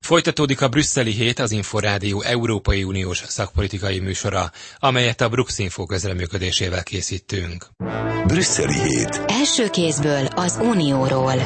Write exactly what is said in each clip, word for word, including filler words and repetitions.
Folytatódik a Brüsszeli hét, az Inforádió Európai Uniós szakpolitikai műsora, amelyet a Bruxinfo közreműködésével készítünk. Brüsszeli hét. Első kézből az Unióról.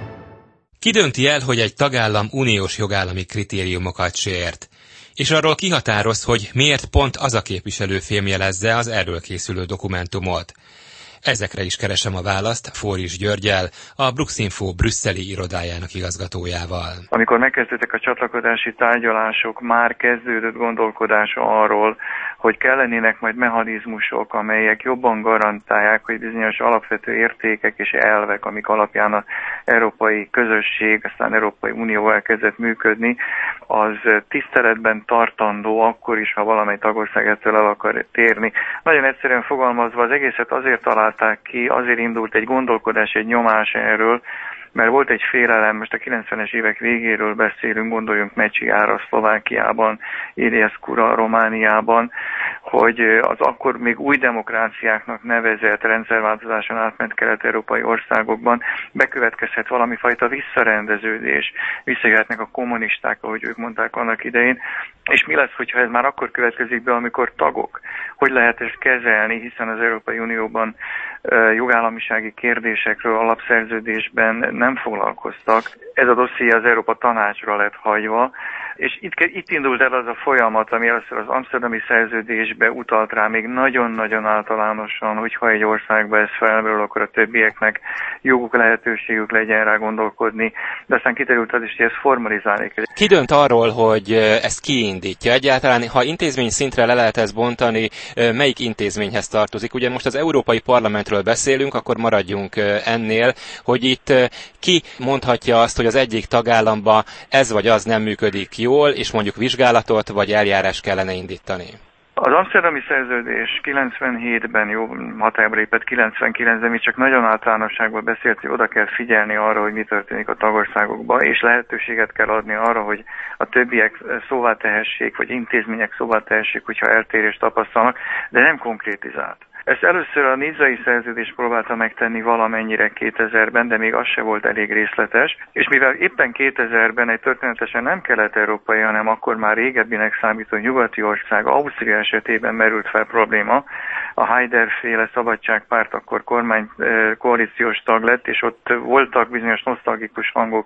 Ki dönti el, hogy egy tagállam uniós jogállami kritériumokat sért? És arról kihatároz, hogy miért pont az a képviselő fémjelezze az erről készülő dokumentumot. Ezekre is keresem a választ Fóris Györggyel, a Bruxinfo brüsszeli irodájának igazgatójával. Amikor megkezdődtek a csatlakozási tárgyalások, már kezdődött gondolkodás arról, hogy kellenének majd mechanizmusok, amelyek jobban garantálják, hogy bizonyos alapvető értékek és elvek, amik alapján az európai közösség, aztán Európai Unió elkezdett működni, az tiszteletben tartandó akkor is, ha valamely tagország ettől el akar térni. Nagyon egyszerűen fogalmazva az egészet azért találták ki, azért indult egy gondolkodás, egy nyomás erről, mert volt egy félelem, most a kilencvenes évek végéről beszélünk, gondoljunk Mecsiára, Szlovákiában, Iliescura, Romániában, hogy az akkor még új demokráciáknak nevezett rendszerváltozáson átment kelet-európai országokban bekövetkezhet valami fajta visszarendeződés, visszajöhetnek a kommunisták, ahogy ők mondták annak idején, és mi lesz, hogyha ez már akkor következik be, amikor tagok? Hogy lehet ezt kezelni, hiszen az Európai Unióban jogállamisági kérdésekről alapszerződésben nem foglalkoztak. Ez a dosszié az Európa Tanácsra lett hagyva, és itt, itt indult el az a folyamat, ami először az amszterdami szerződésbe utalt rá még nagyon-nagyon általánosan, hogy ha egy országban ez felmerül, akkor a többieknek joguk, lehetőségük legyen rá gondolkodni, de aztán kiderült az is, hogy ez formalizálni kell. Ki dönt arról, hogy ezt kiindítja? Egyáltalán, ha intézmény szintre le lehet ezt bontani, melyik intézményhez tartozik? Ugye most az Európai Parlamentről beszélünk, akkor maradjunk ennél, hogy itt ki mondhatja azt, hogy az egyik tagállamba ez vagy az nem működik jól, és mondjuk vizsgálatot vagy eljárás kellene indítani? Az amszterdami szerződés kilencvenhétben jó hatályba lépett, kilencvenkilencben mi csak nagyon általánosságban beszélt, hogy oda kell figyelni arra, hogy mi történik a tagországokban, és lehetőséget kell adni arra, hogy a többiek szóvá tehessék, vagy intézmények szóvá tehessék, hogyha eltérést tapasztalnak, de nem konkrétizált. Ezt először a nizzai szerződés próbálta megtenni valamennyire kétezerben, de még az se volt elég részletes, és mivel éppen kétezerben egy történetesen nem kelet-európai, hanem akkor már régebbinek számító nyugati ország, Ausztria esetében merült fel probléma, a Haider-féle szabadságpárt akkor kormány koalíciós tag lett, és ott voltak bizonyos nosztalgikus hangok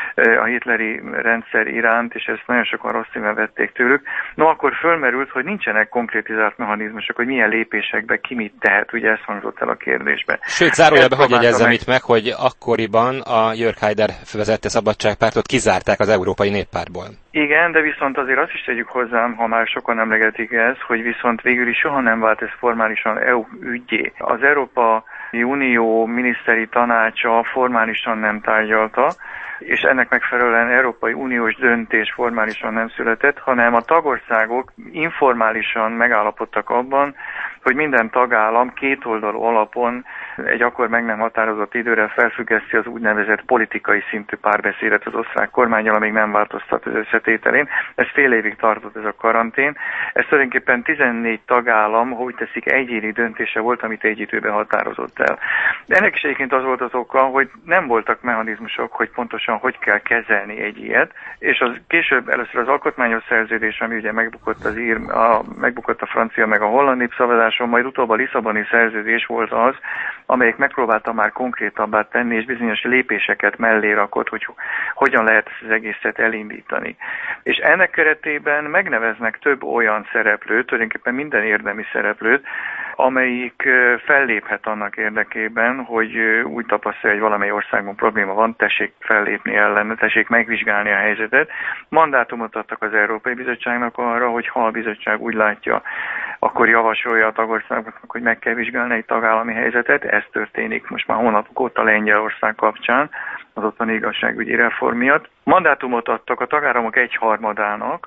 a hitleri rendszer iránt, és ezt nagyon sokan rossz színben vették tőlük. No, akkor fölmerült, hogy nincsenek konkrétizált mechanizmusok, hogy milyen lépésekbe ki mit tehet, ugye ez hangzott el a kérdésbe. Sőt, zárójelbe hogy jegyezzem itt meg, hogy akkoriban a Jörg Haider vezette szabadságpártot kizárták az Európai Néppártból. Igen, de viszont azért azt is tegyük hozzám, ha már sokan emlegetik ezt, hogy viszont végül is soha nem vált ez formálisan é u üggyé. Az Európai Unió miniszteri tanácsa formálisan nem tárgyalta, és ennek megfelelően Európai Uniós döntés formálisan nem született, hanem a tagországok informálisan megállapodtak abban, hogy minden tagállam kétoldalú alapon egy akkor meg nem határozott időre felfüggeszti az úgynevezett politikai szintű párbeszédet az osztrák kormánnyal, amíg nem változtat az összetételén. Ez fél évig tartott ez a karantén. Ez tulajdonképpen tizennégy tagállam, hogy teszik, egyéni döntése volt, amit egy időben határozott el. De ennek is egyébként az volt az oka, hogy nem voltak mechanizmusok, hogy pontosan hogy kell kezelni egy ilyet, és az később először az alkotmányos szerződés, ami ugye megbukott, az ír, a, megbukott a francia meg a holland népszavazáson, majd utóbb a lisszaboni szerződés volt az, amelyik megpróbálta már konkrétabbá tenni, és bizonyos lépéseket mellé rakott, hogy hogyan lehet ezt az egészet elindítani. És ennek keretében megneveznek több olyan szereplőt, tulajdonképpen minden érdemi szereplőt, amelyik felléphet annak érdekében, hogy úgy tapasztalja, hogy valamely országban probléma van, tessék fellépni ellene, tessék megvizsgálni a helyzetet. Mandátumot adtak az Európai Bizottságnak arra, hogy ha a bizottság úgy látja, akkor javasolja a tagországoknak, hogy meg kell vizsgálni egy tagállami helyzetet. Ez történik most már hónapok óta Lengyelország kapcsán, az ottani igazságügyi reform miatt. Mandátumot adtak a tagállamok egyharmadának,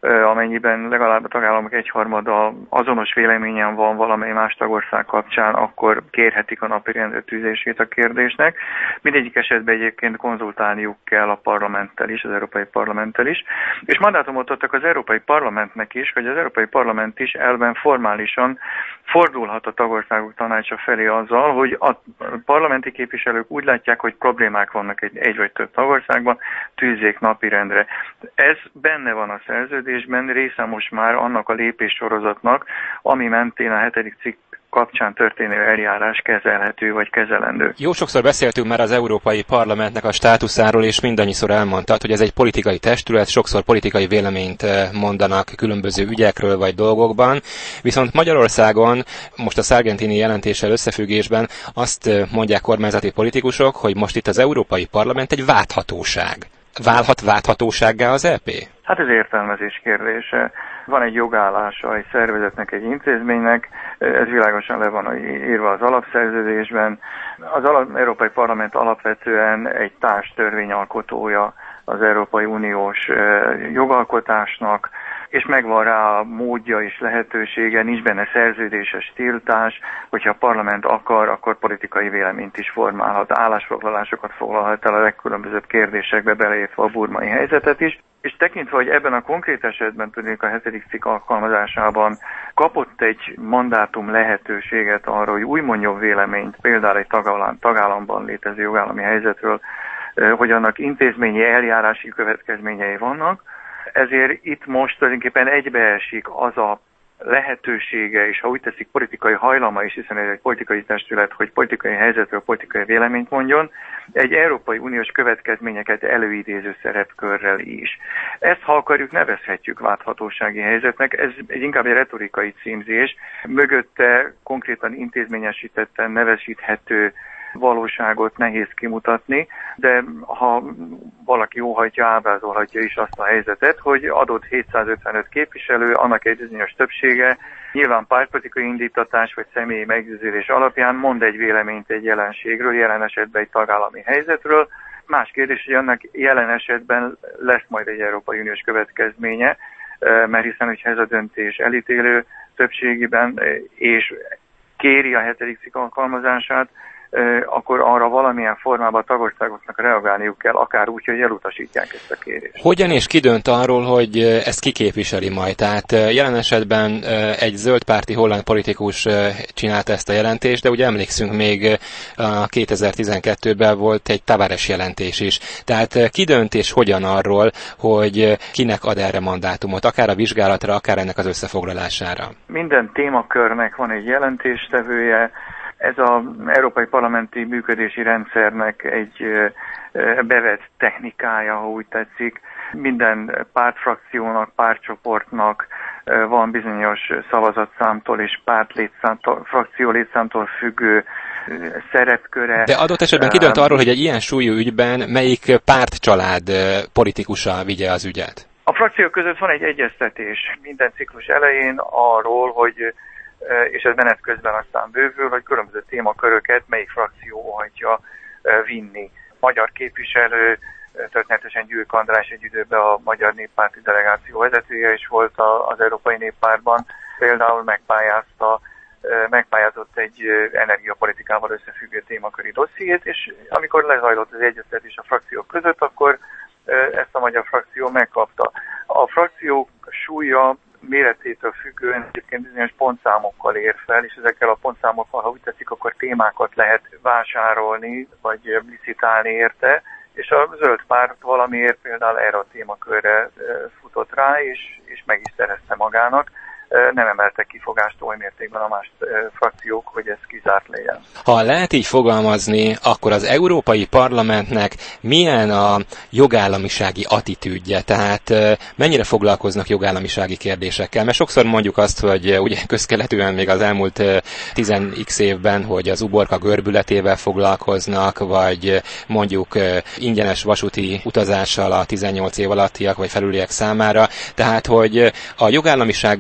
amennyiben legalább a tagállamok egyharmada azonos véleményen van valamely más tagország kapcsán, akkor kérhetik a napirendre tűzését a kérdésnek. Mindegyik esetben egyébként konzultálniuk kell a parlamenttel is, az Európai Parlamenttel is, és mandátumot adtak az Európai Parlamentnek is, hogy az Európai Parlament is elven formálisan fordulhat a tagországok tanácsa felé azzal, hogy a parlamenti képviselők úgy látják, hogy problémák vannak egy, egy vagy több tagországban, tűzzék napirendre. Ez benne van a szerződésben, része most már annak a lépéssorozatnak, ami mentén a hetedik cikk kapcsán történő eljárás kezelhető vagy kezelendő. Jó sokszor beszéltünk már az Európai Parlamentnek a státuszáról, és mindannyiszor elmondtad, hogy ez egy politikai testület, sokszor politikai véleményt mondanak különböző ügyekről vagy dolgokban, viszont Magyarországon most a Sargentini jelentéssel összefüggésben azt mondják kormányzati politikusok, hogy most itt az Európai Parlament egy válthatóság. Válhat válthatósággá az é pé? Hát ez értelmezés kérdése. Van egy jogállása egy szervezetnek, egy intézménynek, ez világosan le van írva az alapszerződésben. Az alap, Európai Parlament alapvetően egy társtörvényalkotója az Európai Uniós jogalkotásnak, és megvan rá a módja és lehetősége, nincs benne szerződéses tiltás, hogyha a parlament akar, akkor politikai véleményt is formálhat, állásfoglalásokat foglalhat el a legkülönbözőbb kérdésekbe, beleértve a burmai helyzetet is. És tekintve, hogy ebben a konkrét esetben tudnék a hetedik cikk alkalmazásában kapott egy mandátum lehetőséget arra, hogy új mondjon véleményt, például egy tagállam, tagállamban létező jogállami helyzetről, hogy annak intézményi eljárási következményei vannak, ezért itt most tulajdonképpen egybeesik az a lehetősége, és ha úgy teszik, politikai hajlama is, hiszen ez egy politikai testület, hogy politikai helyzetről politikai véleményt mondjon, egy Európai Uniós következményeket előidéző szerepkörrel is. Ezt, ha akarjuk, nevezhetjük válthatósági helyzetnek, ez egy inkább egy retorikai címzés, mögötte konkrétan intézményesítetten nevezíthető valóságot nehéz kimutatni, de ha valaki óhajtja, ábrázolhatja is azt a helyzetet, hogy adott hétszázötvenöt képviselő, annak egy bizonyos többsége nyilván pártpolitikai indítatás vagy személyi meggyőződés alapján mond egy véleményt egy jelenségről, jelen esetben egy tagállami helyzetről. Más kérdés, hogy annak jelen esetben lesz majd egy Európai Uniós következménye, mert hiszen, hogyha ez a döntés elítélő többségiben és kéri a hetedik cikk alkalmazását, akkor arra valamilyen formában a tagországoknak reagálniuk kell, akár úgy, hogy elutasítják ezt a kérést. Hogyan és ki dönt arról, hogy ezt kiképviseli majd? Tehát jelen esetben egy zöldpárti holland politikus csinálta ezt a jelentést, de ugye emlékszünk, még a kétezer-tizenkettőben volt egy Tavares jelentés is. Tehát ki dönt és hogyan arról, hogy kinek ad erre mandátumot, akár a vizsgálatra, akár ennek az összefoglalására? Minden témakörnek van egy jelentéstevője. Ez az Európai Parlamenti Működési Rendszernek egy bevett technikája, ha úgy tetszik. Minden pártfrakciónak, pártcsoportnak van bizonyos szavazatszámtól és pártlétszámtól, frakció létszámtól függő szerepköre. De adott esetben ki dönt arról, hogy egy ilyen súlyú ügyben melyik pártcsalád politikusa vigye az ügyet? A frakciók között van egy egyeztetés minden ciklus elején arról, hogy és ez menet közben aztán bővül, hogy különböző témaköröket melyik frakció óhajtja vinni. Magyar képviselő, történetesen Gyürk András egy időben a Magyar Néppárti Delegáció vezetője is volt az Európai Néppártban, például megpályázta, megpályázott egy energiapolitikával összefüggő témaköri dossziét, és amikor lezajlott az egyeztetés a frakciók között, akkor ezt a magyar frakció megkapta. A frakciók súlya méretétől függően egyébként bizonyos pontszámokkal ér fel, és ezekkel a pontszámokkal, ha úgy tetszik, akkor témákat lehet vásárolni, vagy licitálni érte, és a zöld párt valamiért például erre a témakörre futott rá, és, és meg is szerezte magának. Nem emeltek kifogást oly mértékben a más frakciók, hogy ez kizárt legyen. Ha lehet így fogalmazni, akkor az Európai Parlamentnek milyen a jogállamisági attitűdje? Tehát mennyire foglalkoznak jogállamisági kérdésekkel? Mert sokszor mondjuk azt, hogy ugye közkeletűen még az elmúlt tíz x évben, hogy az uborka görbületével foglalkoznak, vagy mondjuk ingyenes vasúti utazással a tizennyolc év alattiak vagy felüliek számára. Tehát, hogy a jogállamiság az mennyire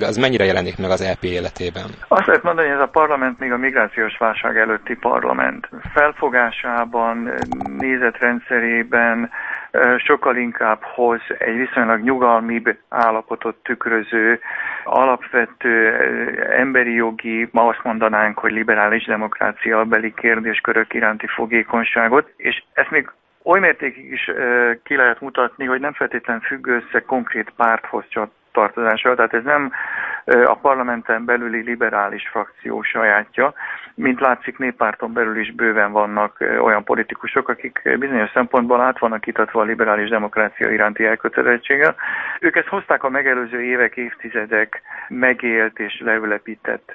mennyire jelenik meg az é pé életében? Azt lehet mondani, hogy ez a parlament még a migrációs válság előtti parlament. Felfogásában, nézetrendszerében sokkal inkább hoz egy viszonylag nyugalmibb állapotot tükröző, alapvető emberi jogi, ma azt mondanánk, hogy liberális demokrácia beli kérdéskörök iránti fogékonyságot, és ezt még oly mértékig is ki lehet mutatni, hogy nem feltétlenül függ össze konkrét párthoz tartozással, tehát ez nem a parlamenten belüli liberális frakció sajátja, mint látszik néppárton belül is bőven vannak olyan politikusok, akik bizonyos szempontból át vannak itatva a liberális demokrácia iránti elkötelezettséggel. Ők ezt hozták a megelőző évek, évtizedek megélt és leülepített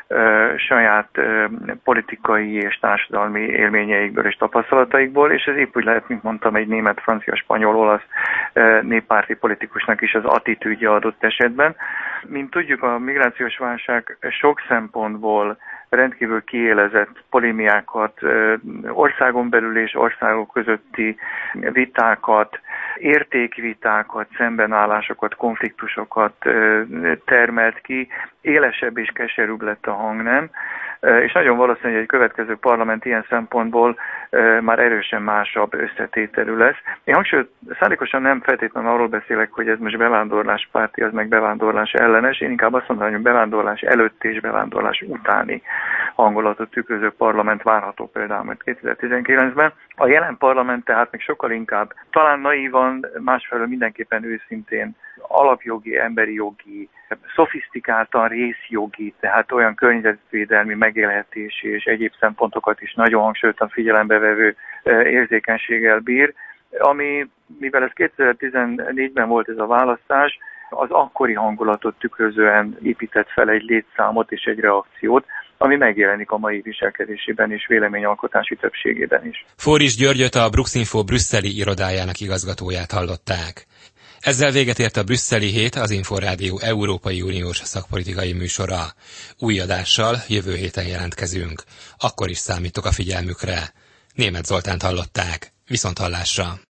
saját politikai és társadalmi élményeikből és tapasztalataikból, és ez épp úgy lehet, mint mondtam, egy német, francia, spanyol, olasz néppárti politikusnak is az attitűdje adott esetben. Mint tudjuk, a migrációs válság sok szempontból rendkívül kiélezett polémiákat, országon belül és országok közötti vitákat, értékvitákat, szembenállásokat, konfliktusokat termelt ki, élesebb és keserűbb lett a hangnem, és nagyon valószínű, hogy egy következő parlament ilyen szempontból már erősen másabb összetételű lesz. Én hangsúlyos, szándékosan nem feltétlenül arról beszélek, hogy ez most bevándorláspárti, az meg bevándorlás ellenes, én inkább azt mondanám, hogy bevándorlás előtt és bevándorlás utáni hangulatot tükröző parlament várható például majd kétezer-tizenkilencben. A jelen parlament tehát még sokkal inkább talán naívan, másfelől mindenképpen őszintén alapjogi, emberi jogi, szofisztikáltan részjogi, tehát olyan környezetvédelmi megélhetési és egyéb szempontokat is nagyon hangsúlyosan figyelembe vevő érzékenységgel bír, ami, mivel ez kétezer-tizennégyben volt ez a választás, az akkori hangulatot tükrözően épített fel egy létszámot és egy reakciót, ami megjelenik a mai viselkedésében és véleményalkotási többségében is. Fóris Györgyöt, a Bruxinfo brüsszeli irodájának igazgatóját hallották. Ezzel véget ért a Brüsszeli Hét, az Inforádió Európai Uniós szakpolitikai műsora. Új adással jövő héten jelentkezünk. Akkor is számítok a figyelmükre. Németh Zoltánt hallották. Viszonthallásra!